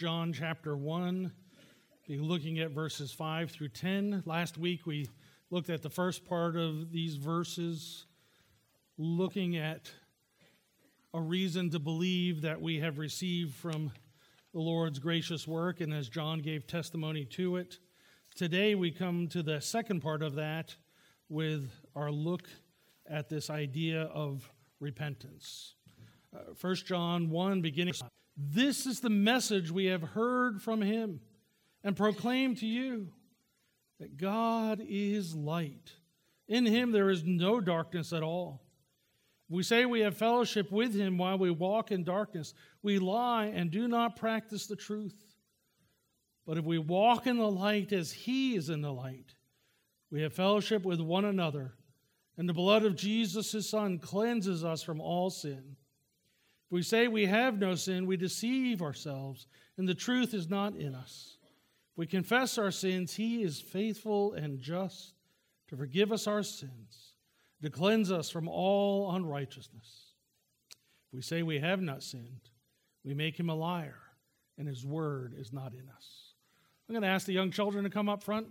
John chapter 1, be looking at verses 5 through 10. Last week we looked at the first part of these verses, looking at a reason to believe that we have received from the Lord's gracious work, and as John gave testimony to it. Today we come to the second part of that with our look at this idea of repentance. 1 John 1, beginning, "This is the message we have heard from him and proclaim to you, that God is light. In him there is no darkness at all. If we say we have fellowship with him while we walk in darkness, we lie and do not practice the truth. But if we walk in the light as he is in the light, we have fellowship with one another, and the blood of Jesus, his Son, cleanses us from all sin. If we say we have no sin, we deceive ourselves, and the truth is not in us. If we confess our sins, he is faithful and just to forgive us our sins, to cleanse us from all unrighteousness. If we say we have not sinned, we make him a liar, and his word is not in us." I'm going to ask the young children to come up front.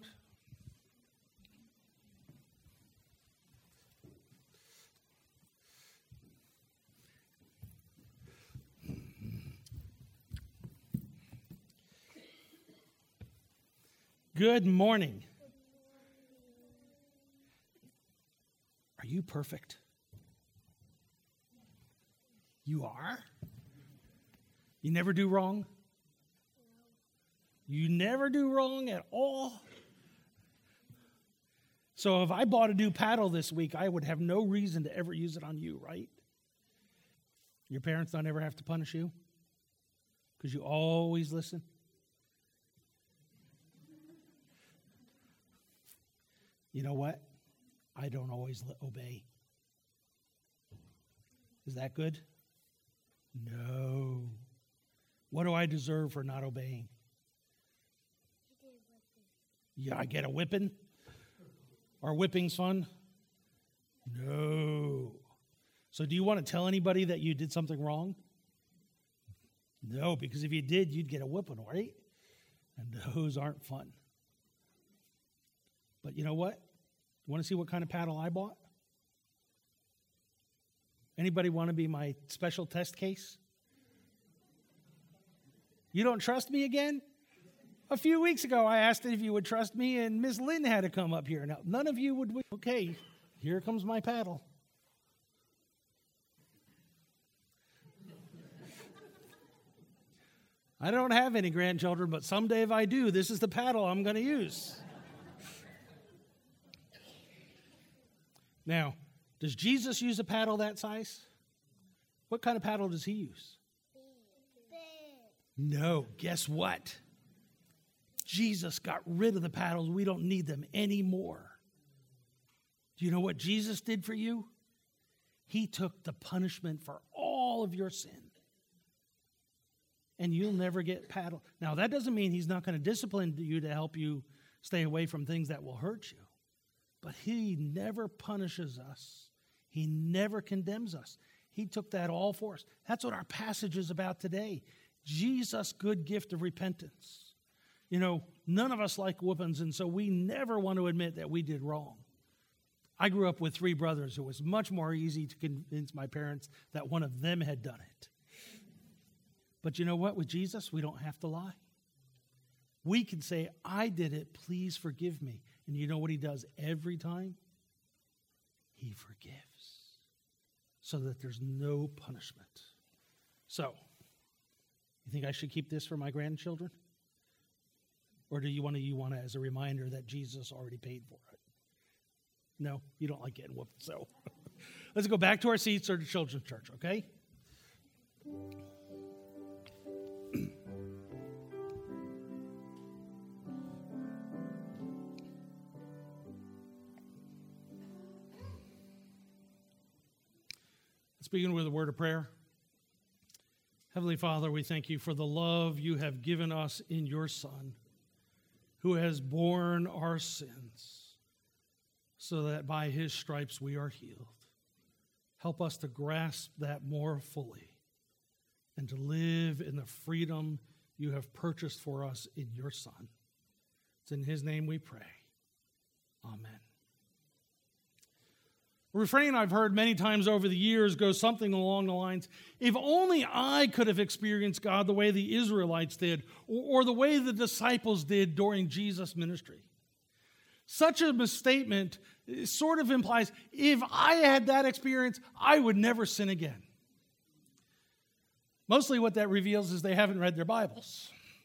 Good morning. Are you perfect? You are? You never do wrong? You never do wrong at all? So if I bought a new paddle this week, I would have no reason to ever use it on you, right? Your parents don't ever have to punish you? Because you always listen? You know what? I don't always obey. Is that good? No. What do I deserve for not obeying? Yeah, I get a whipping? Are whippings fun? No. So do you want to tell anybody that you did something wrong? No, because if you did, you'd get a whipping, right? And those aren't fun. But you know what? You want to see what kind of paddle I bought? Anybody want to be my special test case? You don't trust me again? A few weeks ago, I asked if you would trust me, and Miss Lynn had to come up here. Now, none of you would. Okay, here comes my paddle. I don't have any grandchildren, but someday if I do, this is the paddle I'm going to use. Now, does Jesus use a paddle that size? What kind of paddle does he use? No, guess what? Jesus got rid of the paddles. We don't need them anymore. Do you know what Jesus did for you? He took the punishment for all of your sin. And you'll never get paddled. Now, that doesn't mean he's not going to discipline you to help you stay away from things that will hurt you. But he never punishes us. He never condemns us. He took that all for us. That's what our passage is about today. Jesus' good gift of repentance. You know, none of us like whippings, and so we never want to admit that we did wrong. I grew up with 3 brothers. It was much more easy to convince my parents that one of them had done it. But you know what? With Jesus, we don't have to lie. We can say, I did it, please forgive me. And you know what he does every time? He forgives so that there's no punishment. So, you think I should keep this for my grandchildren? Or do you want to as a reminder that Jesus already paid for it? No, you don't like getting whooped. So, let's go back to our seats or to children's church, okay? Let's begin with a word of prayer. Heavenly Father, we thank you for the love you have given us in your Son, who has borne our sins, so that by his stripes we are healed. Help us to grasp that more fully and to live in the freedom you have purchased for us in your Son. It's in his name we pray. Amen. A refrain I've heard many times over the years goes something along the lines, if only I could have experienced God the way the Israelites did, or the way the disciples did during Jesus' ministry. Such a misstatement sort of implies, if I had that experience, I would never sin again. Mostly what that reveals is they haven't read their Bibles.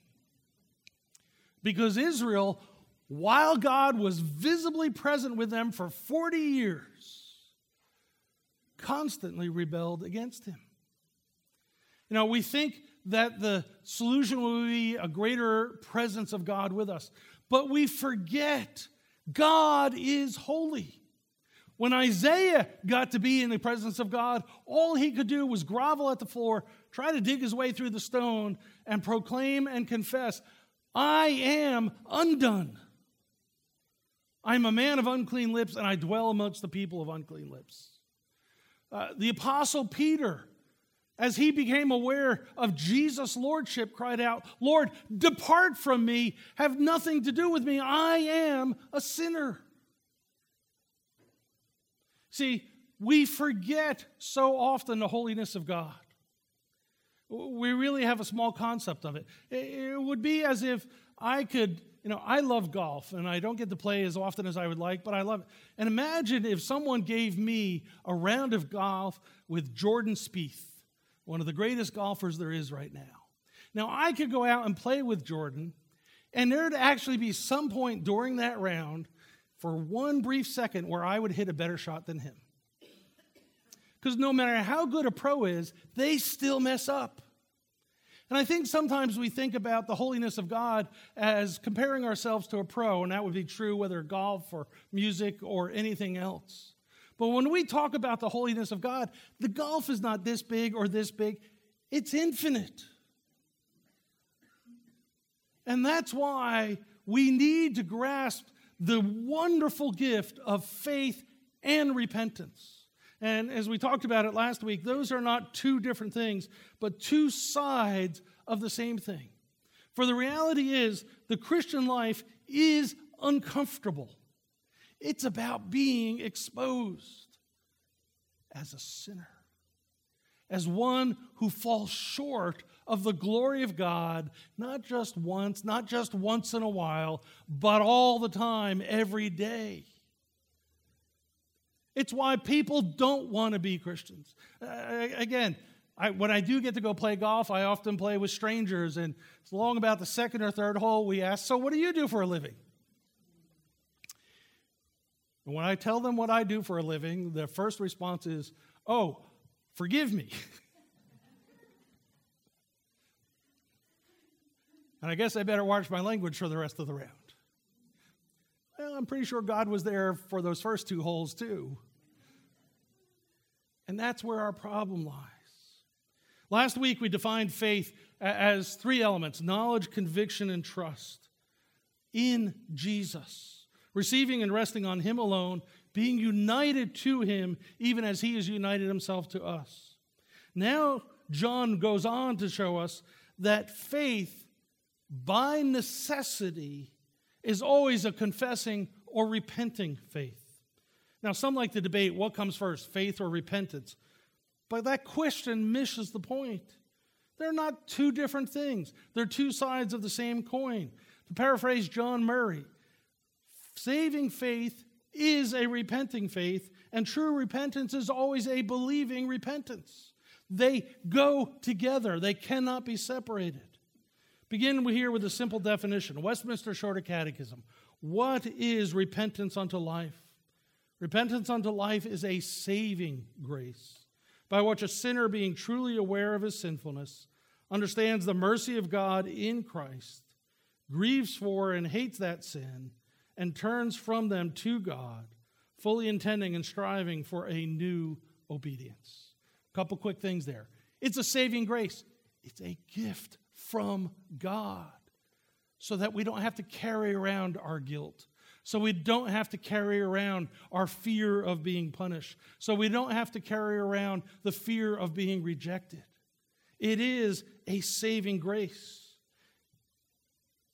Because Israel, while God was visibly present with them for 40 years, constantly rebelled against him. We think that the solution will be a greater presence of God with us, but we forget God is holy. When Isaiah got to be in the presence of God, all he could do was grovel at the floor, try to dig his way through the stone, and proclaim and confess, I am undone. I'm a man of unclean lips, and I dwell amongst the people of unclean lips. The Apostle Peter, as he became aware of Jesus' lordship, cried out, Lord, depart from me, have nothing to do with me, I am a sinner. See, we forget so often the holiness of God. We really have a small concept of it. It would be as if I could, I love golf, and I don't get to play as often as I would like, but I love it. And imagine if someone gave me a round of golf with Jordan Spieth, one of the greatest golfers there is right now. Now, I could go out and play with Jordan, and there'd actually be some point during that round for one brief second where I would hit a better shot than him. Because no matter how good a pro is, they still mess up. And I think sometimes we think about the holiness of God as comparing ourselves to a pro, and that would be true whether golf or music or anything else. But when we talk about the holiness of God, the golf is not this big or this big. It's infinite. And that's why we need to grasp the wonderful gift of faith and repentance. And as we talked about it last week, those are not two different things, but two sides of the same thing. For the reality is, the Christian life is uncomfortable. It's about being exposed as a sinner, as one who falls short of the glory of God, not just once in a while, but all the time, every day. It's why people don't want to be Christians. When I do get to go play golf, I often play with strangers, and it's along about the second or third hole, we ask, so what do you do for a living? And when I tell them what I do for a living, their first response is, oh, forgive me. And I guess I better watch my language for the rest of the round. Well, I'm pretty sure God was there for those first two holes too. And that's where our problem lies. Last week we defined faith as three elements: knowledge, conviction, and trust in Jesus. Receiving and resting on him alone, being united to him even as he has united himself to us. Now John goes on to show us that faith by necessity is always a confessing or repenting faith. Now, some like to debate what comes first, faith or repentance. But that question misses the point. They're not two different things. They're two sides of the same coin. To paraphrase John Murray, saving faith is a repenting faith, and true repentance is always a believing repentance. They go together. They cannot be separated. Begin here with a simple definition. Westminster Shorter Catechism. What is repentance unto life? Repentance unto life is a saving grace, by which a sinner, being truly aware of his sinfulness, understands the mercy of God in Christ, grieves for and hates that sin, and turns from them to God, fully intending and striving for a new obedience. A couple quick things there. It's a saving grace. It's a gift from God, so that we don't have to carry around our guilt, so we don't have to carry around our fear of being punished, so we don't have to carry around the fear of being rejected. It is a saving grace.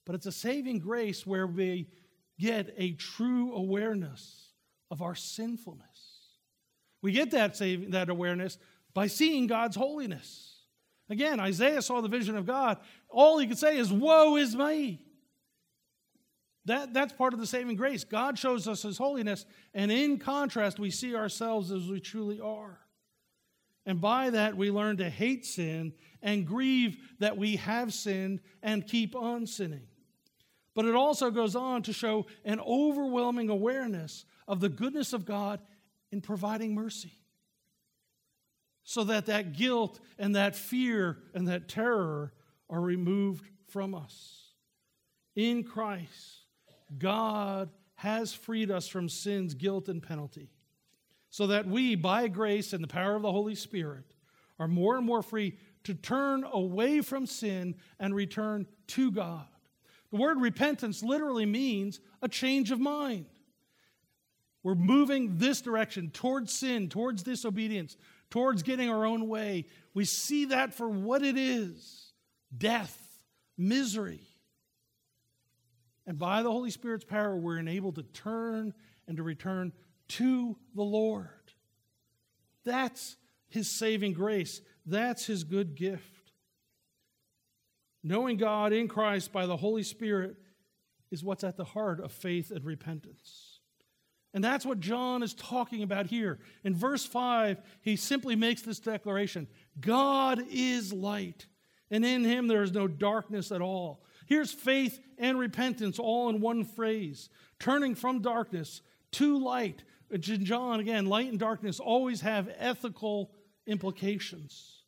but it's a saving grace where we get a true awareness of our sinfulness. We get that awareness by seeing God's holiness. Again, Isaiah saw the vision of God. All he could say is, "Woe is me." That's part of the saving grace. God shows us his holiness, and in contrast, we see ourselves as we truly are. And by that, we learn to hate sin and grieve that we have sinned and keep on sinning. But it also goes on to show an overwhelming awareness of the goodness of God in providing mercy, so that guilt and that fear and that terror are removed from us. In Christ, God has freed us from sin's guilt and penalty, so that we, by grace and the power of the Holy Spirit, are more and more free to turn away from sin and return to God. The word repentance literally means a change of mind. We're moving this direction towards sin, towards disobedience, towards getting our own way. We see that for what it is: death, misery. And by the Holy Spirit's power, we're enabled to turn and to return to the Lord. That's his saving grace. That's his good gift. Knowing God in Christ by the Holy Spirit is what's at the heart of faith and repentance. And that's what John is talking about here. In verse 5, he simply makes this declaration: God is light, and in him there is no darkness at all. Here's faith and repentance all in one phrase, turning from darkness to light. In John, again, light and darkness always have ethical implications,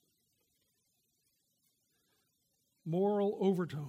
moral overtones.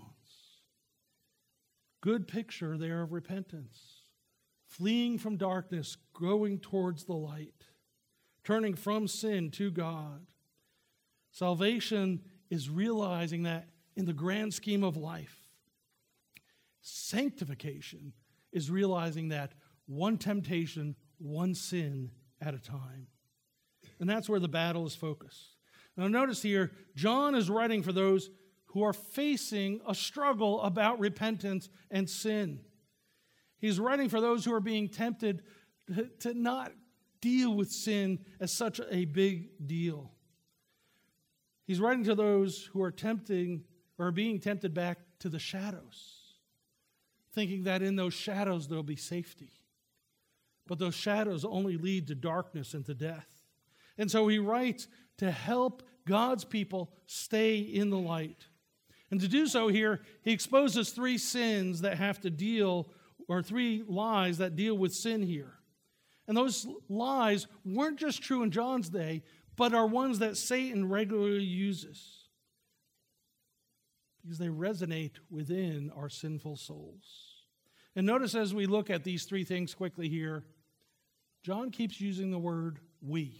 Good picture there of repentance. Fleeing from darkness, going towards the light, turning from sin to God. Salvation is realizing that in the grand scheme of life. Sanctification is realizing that one temptation, one sin at a time. And that's where the battle is focused. Now notice here, John is writing for those who are facing a struggle about repentance and sin. He's writing for those who are being tempted to not deal with sin as such a big deal. He's writing to those who are being tempted back to the shadows, thinking that in those shadows there'll be safety. But those shadows only lead to darkness and to death. And so he writes to help God's people stay in the light. And to do so here, he exposes three sins that have to deal, or three lies that deal with sin here. And those lies weren't just true in John's day, but are ones that Satan regularly uses, because they resonate within our sinful souls. And notice as we look at these three things quickly here, John keeps using the word we.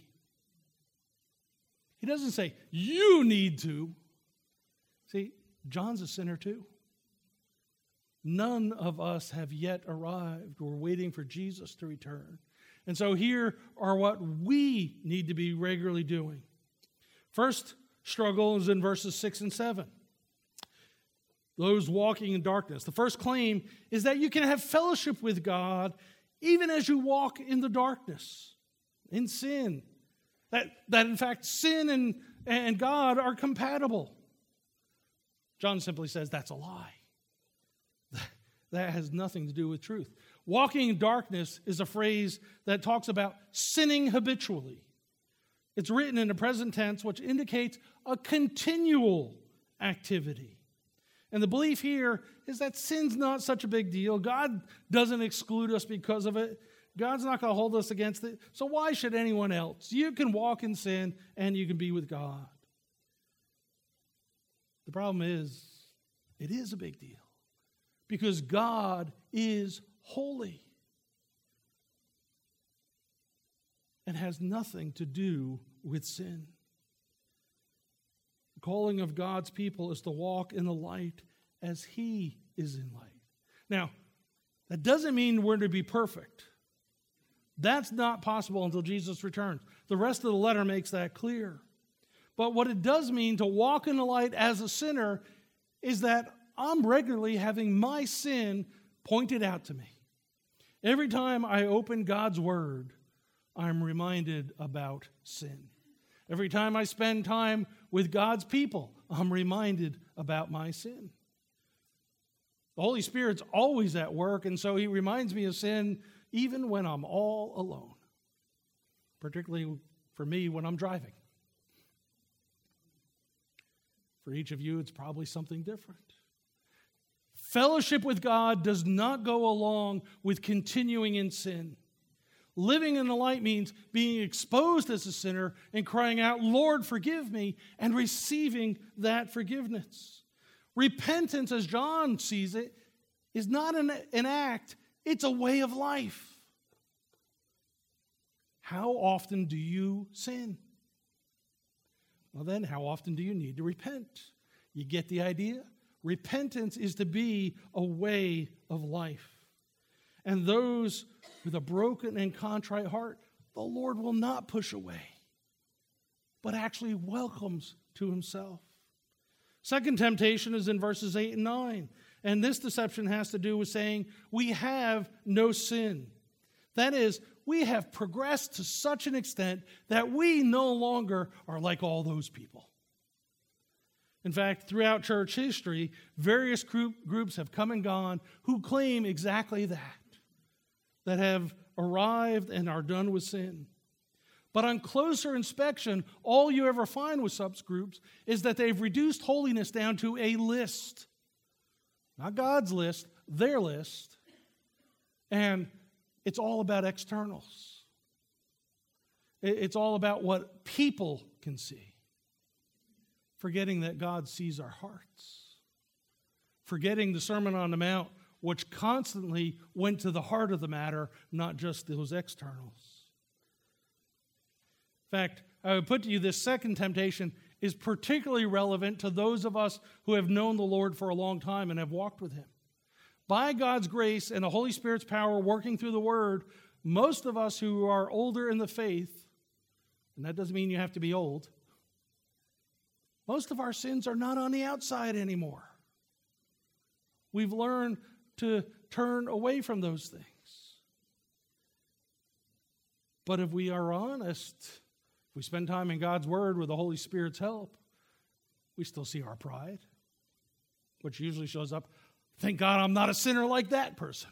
He doesn't say, you need to. See, John's a sinner too. None of us have yet arrived. We're waiting for Jesus to return. And so here are what we need to be regularly doing. First struggle is in verses 6 and 7. Those walking in darkness. The first claim is that you can have fellowship with God even as you walk in the darkness, in sin. That in fact, sin and God are compatible. John simply says that's a lie. That has nothing to do with truth. Walking in darkness is a phrase that talks about sinning habitually. It's written in the present tense, which indicates a continual activity. And the belief here is that sin's not such a big deal. God doesn't exclude us because of it. God's not going to hold us against it. So why should anyone else? You can walk in sin and you can be with God. The problem is, it is a big deal. Because God is holy and has nothing to do with sin. The calling of God's people is to walk in the light as He is in light. Now, that doesn't mean we're to be perfect. That's not possible until Jesus returns. The rest of the letter makes that clear. But what it does mean to walk in the light as a sinner is that I'm regularly having my sin pointed out to me. Every time I open God's Word, I'm reminded about sin. Every time I spend time with God's people, I'm reminded about my sin. The Holy Spirit's always at work, and so He reminds me of sin even when I'm all alone, particularly for me when I'm driving. For each of you, it's probably something different. Fellowship with God does not go along with continuing in sin. Living in the light means being exposed as a sinner and crying out, Lord, forgive me, and receiving that forgiveness. Repentance, as John sees it, is not an act, it's a way of life. How often do you sin? Well, then, how often do you need to repent? You get the idea? Repentance is to be a way of life. And those with a broken and contrite heart, the Lord will not push away, but actually welcomes to Himself. Second temptation is in verses 8 and 9. And this deception has to do with saying we have no sin. That is, we have progressed to such an extent that we no longer are like all those people. In fact, throughout church history, various groups have come and gone who claim exactly that have arrived and are done with sin. But on closer inspection, all you ever find with such groups is that they've reduced holiness down to a list. Not God's list, their list. And it's all about externals. It's all about what people can see. Forgetting that God sees our hearts. Forgetting the Sermon on the Mount, which constantly went to the heart of the matter, not just those externals. In fact, I would put to you this second temptation is particularly relevant to those of us who have known the Lord for a long time and have walked with Him. By God's grace and the Holy Spirit's power working through the Word, most of us who are older in the faith, and that doesn't mean you have to be old, most of our sins are not on the outside anymore. We've learned to turn away from those things. But if we are honest, if we spend time in God's Word with the Holy Spirit's help, we still see our pride, which usually shows up, thank God I'm not a sinner like that person.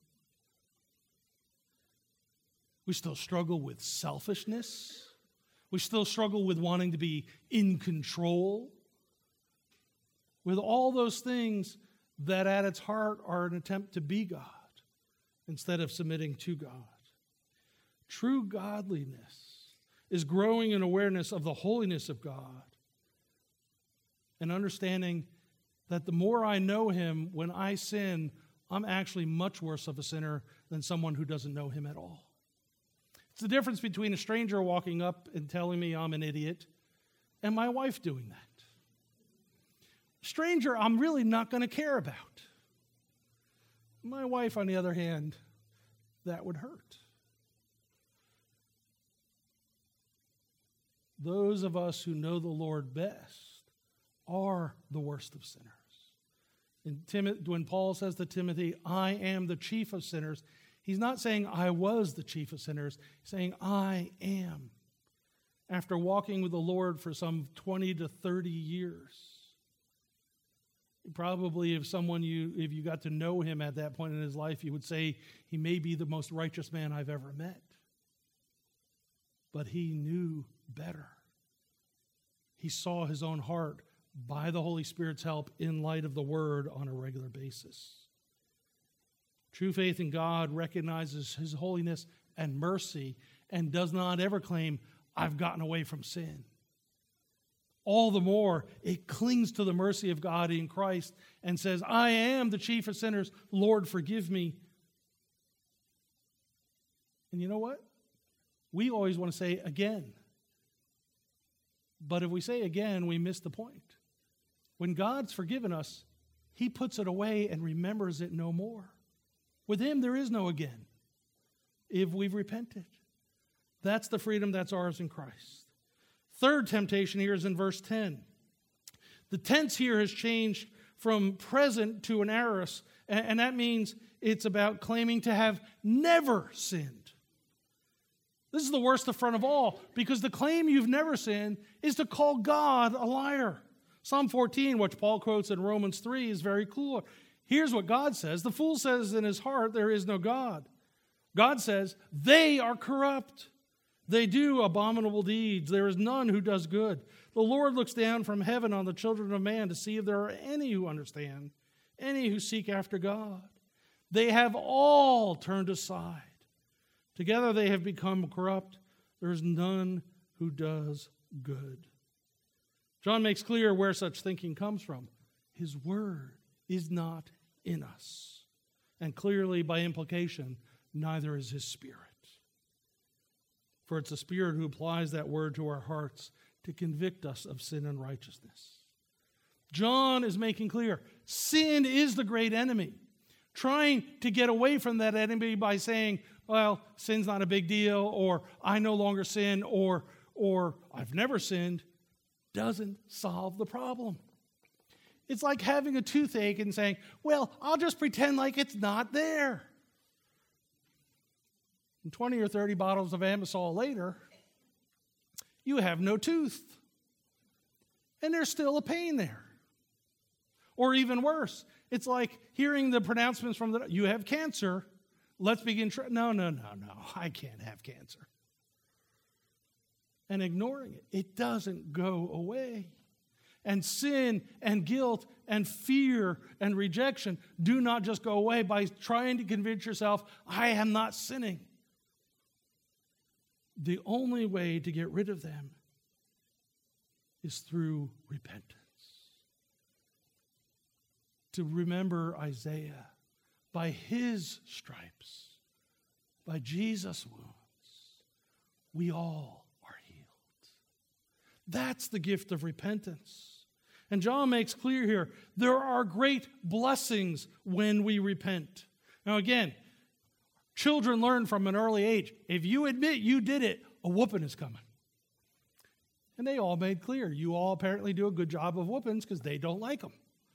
We still struggle with selfishness. We still struggle with wanting to be in control. With all those things that at its heart are an attempt to be God instead of submitting to God. True godliness is growing in awareness of the holiness of God and understanding that the more I know Him, when I sin, I'm actually much worse of a sinner than someone who doesn't know Him at all. It's the difference between a stranger walking up and telling me I'm an idiot and my wife doing that. A stranger, I'm really not going to care about. My wife, on the other hand, that would hurt. Those of us who know the Lord best are the worst of sinners. When Paul says to Timothy, I am the chief of sinners, he's not saying I was the chief of sinners. He's saying I am. After walking with the Lord for some 20 to 30 years. Probably if you got to know him at that point in his life, you would say he may be the most righteous man I've ever met. But he knew better. He saw his own heart by the Holy Spirit's help in light of the Word on a regular basis. True faith in God recognizes His holiness and mercy and does not ever claim, I've gotten away from sin. All the more, it clings to the mercy of God in Christ and says, I am the chief of sinners. Lord, forgive me. And you know what? We always want to say again. But if we say again, we miss the point. When God's forgiven us, He puts it away and remembers it no more. With Him, there is no again, if we've repented. That's the freedom that's ours in Christ. Third temptation here is in verse 10. The tense here has changed from present to an aorist, and that means it's about claiming to have never sinned. This is the worst affront of all, because the claim you've never sinned is to call God a liar. Psalm 14, which Paul quotes in Romans 3, is very clear. Here's what God says. The fool says in his heart, there is no God. God says, they are corrupt. They do abominable deeds. There is none who does good. The Lord looks down from heaven on the children of man to see if there are any who understand, any who seek after God. They have all turned aside. Together they have become corrupt. There is none who does good. John makes clear where such thinking comes from. His word is not in us. And clearly, by implication, neither is his Spirit. For it's the Spirit who applies that word to our hearts to convict us of sin and righteousness. John is making clear, sin is the great enemy. Trying to get away from that enemy by saying, well, sin's not a big deal, or I no longer sin, or I've never sinned, doesn't solve the problem. It's like having a toothache and saying, well, I'll just pretend like it's not there. And 20 or 30 bottles of Anbesol later, you have no tooth. And there's still a pain there. Or even worse, it's like hearing the pronouncements from you have cancer. Let's begin. No, I can't have cancer. And ignoring it. It doesn't go away. And sin and guilt and fear and rejection do not just go away by trying to convince yourself, I am not sinning. The only way to get rid of them is through repentance. To remember Isaiah, by his stripes, by Jesus' wounds, we all are healed. That's the gift of repentance. And John makes clear here, there are great blessings when we repent. Now again, children learn from an early age, if you admit you did it, a whooping is coming. And they all made clear, you all apparently do a good job of whoopings because they don't like them.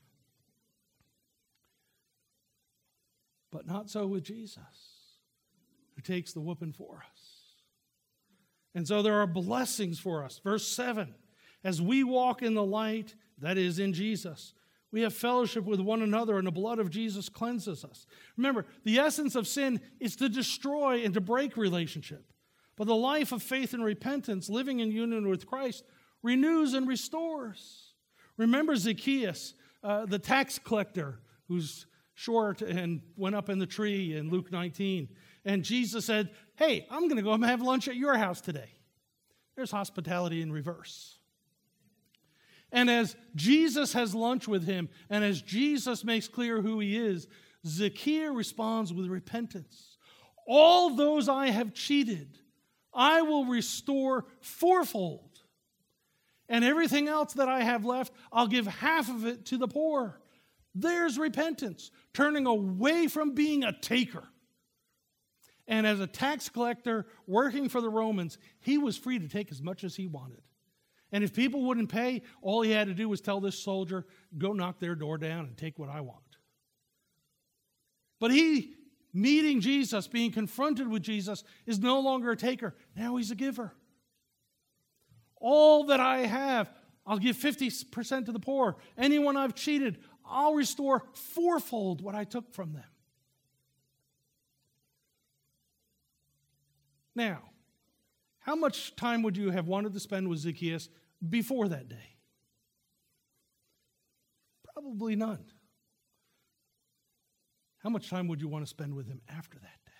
But not so with Jesus, who takes the whooping for us. And so there are blessings for us. Verse 7, as we walk in the light, that is in Jesus, we have fellowship with one another, and the blood of Jesus cleanses us. Remember, the essence of sin is to destroy and to break relationship. But the life of faith and repentance, living in union with Christ, renews and restores. Remember Zacchaeus, the tax collector, who's short and went up in the tree in Luke 19. And Jesus said, hey, I'm going to go and have lunch at your house today. There's hospitality in reverse. And as Jesus has lunch with him, and as Jesus makes clear who he is, Zacchaeus responds with repentance. All those I have cheated, I will restore fourfold. And everything else that I have left, I'll give half of it to the poor. There's repentance, turning away from being a taker. And as a tax collector working for the Romans, he was free to take as much as he wanted. And if people wouldn't pay, all he had to do was tell this soldier, go knock their door down and take what I want. But he, meeting Jesus, being confronted with Jesus, is no longer a taker. Now he's a giver. All that I have, I'll give 50% to the poor. Anyone I've cheated, I'll restore fourfold what I took from them. Now, how much time would you have wanted to spend with Zacchaeus before that day? Probably none. How much time would you want to spend with him after that day?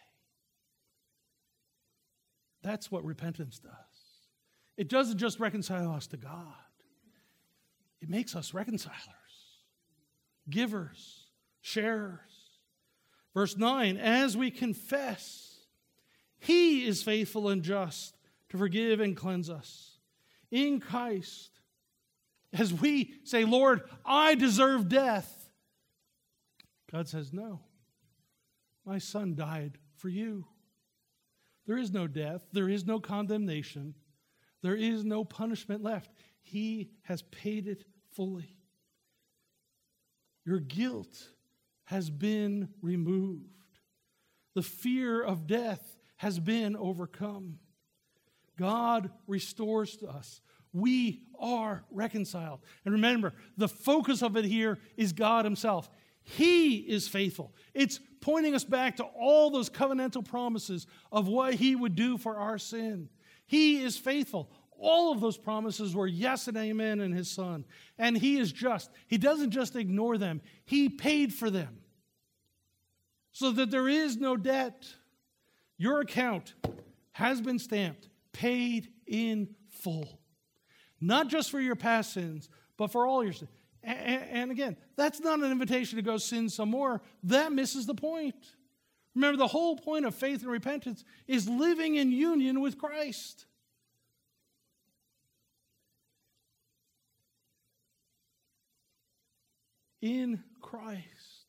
That's what repentance does. It doesn't just reconcile us to God. It makes us reconcilers, givers, sharers. Verse 9, as we confess, he is faithful and just to forgive and cleanse us. In Christ, as we say, Lord, I deserve death, God says, no, my son died for you. There is no death. There is no condemnation. There is no punishment left. He has paid it fully. Your guilt has been removed. The fear of death has been overcome. God restores to us. We are reconciled. And remember, the focus of it here is God himself. He is faithful. It's pointing us back to all those covenantal promises of what he would do for our sin. He is faithful. All of those promises were yes and amen in his Son. And he is just. He doesn't just ignore them. He paid for them. So that there is no debt. Your account has been stamped, paid in full. Not just for your past sins, but for all your sins. And again, that's not an invitation to go sin some more. That misses the point. Remember, the whole point of faith and repentance is living in union with Christ. In Christ,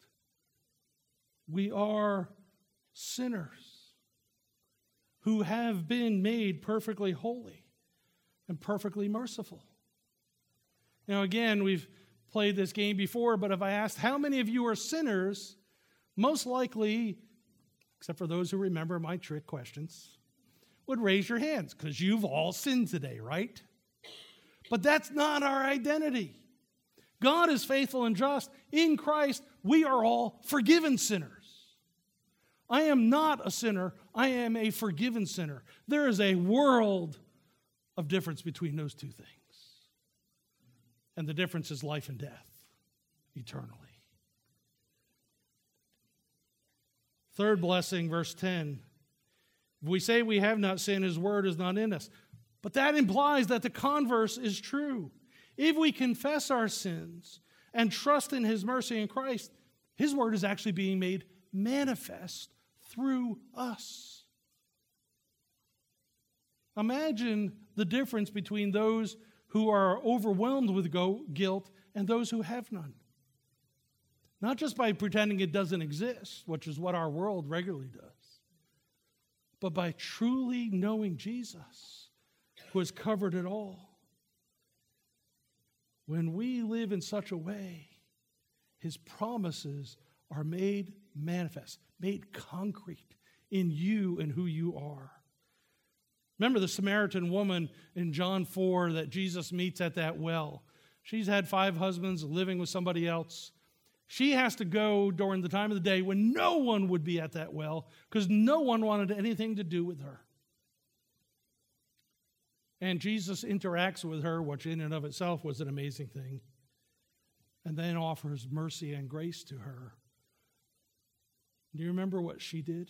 we are sinners who have been made perfectly holy and perfectly merciful. Now, again, we've played this game before, but if I asked how many of you are sinners, most likely, except for those who remember my trick questions, would raise your hands, because you've all sinned today, right? But that's not our identity. God is faithful and just. In Christ, we are all forgiven sinners. I am not a sinner. I am a forgiven sinner. There is a world of difference between those two things. And the difference is life and death, eternally. Third blessing, verse 10. If we say we have not sinned, his word is not in us. But that implies that the converse is true. If we confess our sins and trust in his mercy in Christ, his word is actually being made manifest through us. Imagine the difference between those who are overwhelmed with guilt and those who have none. Not just by pretending it doesn't exist, which is what our world regularly does, but by truly knowing Jesus, who has covered it all. When we live in such a way, his promises are made manifest, made concrete in you and who you are. Remember the Samaritan woman in John 4 that Jesus meets at that well. She's had 5 husbands, living with somebody else. She has to go during the time of the day when no one would be at that well because no one wanted anything to do with her. And Jesus interacts with her, which in and of itself was an amazing thing, and then offers mercy and grace to her. Do you remember what she did?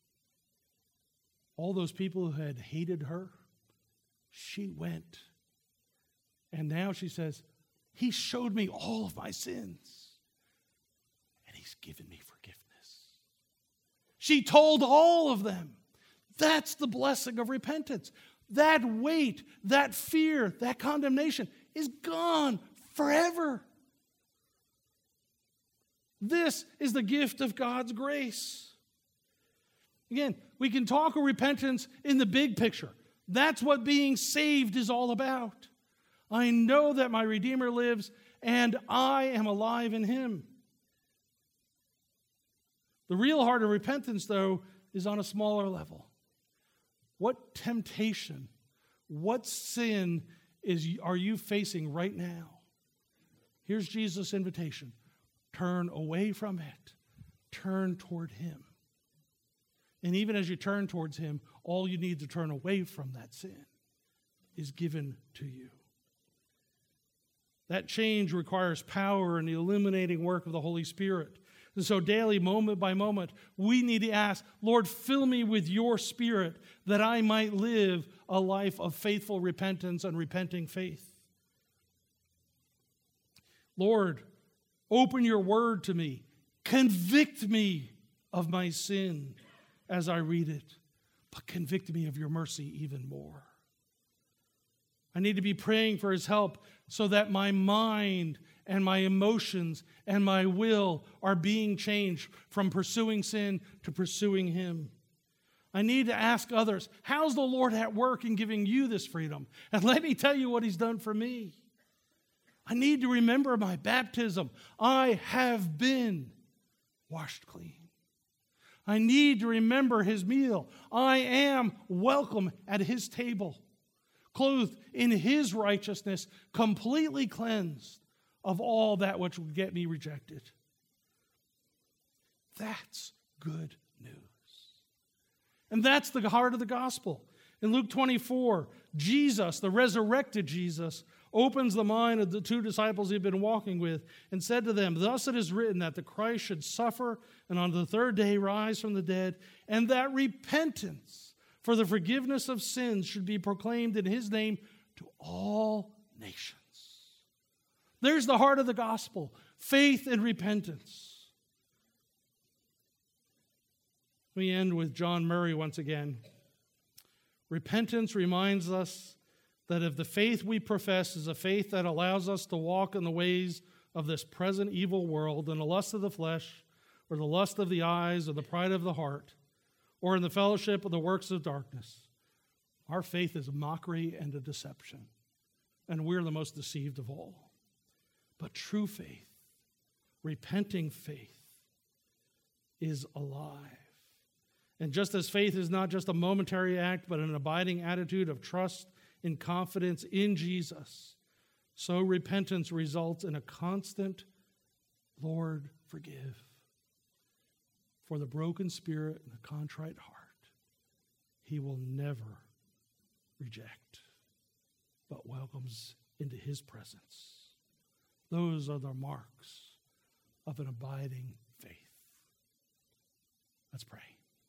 All those people who had hated her, she went. And now she says, he showed me all of my sins, and he's given me forgiveness. She told all of them. That's the blessing of repentance. That weight, that fear, that condemnation is gone forever. This is the gift of God's grace. Again, we can talk of repentance in the big picture. That's what being saved is all about. I know that my Redeemer lives and I am alive in him. The real heart of repentance, though, is on a smaller level. What temptation, what sin are you facing right now? Here's Jesus' invitation. Turn away from it. Turn toward him. And even as you turn towards him, all you need to turn away from that sin is given to you. That change requires power and the illuminating work of the Holy Spirit. And so daily, moment by moment, we need to ask, Lord, fill me with your Spirit that I might live a life of faithful repentance and repenting faith. Lord, open your word to me. Convict me of my sin as I read it, but convict me of your mercy even more. I need to be praying for his help so that my mind and my emotions and my will are being changed from pursuing sin to pursuing him. I need to ask others, how's the Lord at work in giving you this freedom? And let me tell you what he's done for me. I need to remember my baptism. I have been washed clean. I need to remember his meal. I am welcome at his table, clothed in his righteousness, completely cleansed of all that which would get me rejected. That's good news. And that's the heart of the gospel. In Luke 24, Jesus, the resurrected Jesus, opens the mind of the two disciples he'd been walking with and said to them, "Thus it is written that the Christ should suffer and on the third day rise from the dead, and that repentance for the forgiveness of sins should be proclaimed in his name to all nations." There's the heart of the gospel, faith and repentance. We end with John Murray once again. Repentance reminds us that if the faith we profess is a faith that allows us to walk in the ways of this present evil world, in the lust of the flesh, or the lust of the eyes, or the pride of the heart, or in the fellowship of the works of darkness, our faith is a mockery and a deception, and we're the most deceived of all. But true faith, repenting faith, is alive. And just as faith is not just a momentary act, but an abiding attitude of trust and confidence in Jesus, so repentance results in a constant, "Lord, forgive." For the broken spirit and the contrite heart, he will never reject, but welcomes into his presence. Those are the marks of an abiding faith. Let's pray.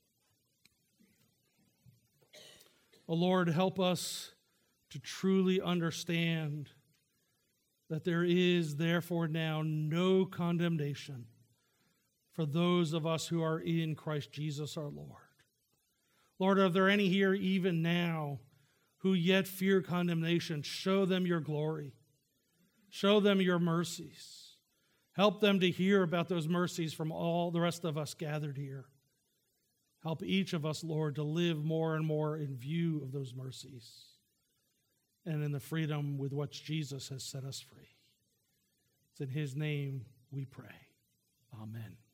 Oh Lord, help us to truly understand that there is therefore now no condemnation for those of us who are in Christ Jesus our Lord. Lord, are there any here even now who yet fear condemnation? Show them your glory. Show them your mercies. Help them to hear about those mercies from all the rest of us gathered here. Help each of us, Lord, to live more and more in view of those mercies and in the freedom with which Jesus has set us free. It's in his name we pray. Amen.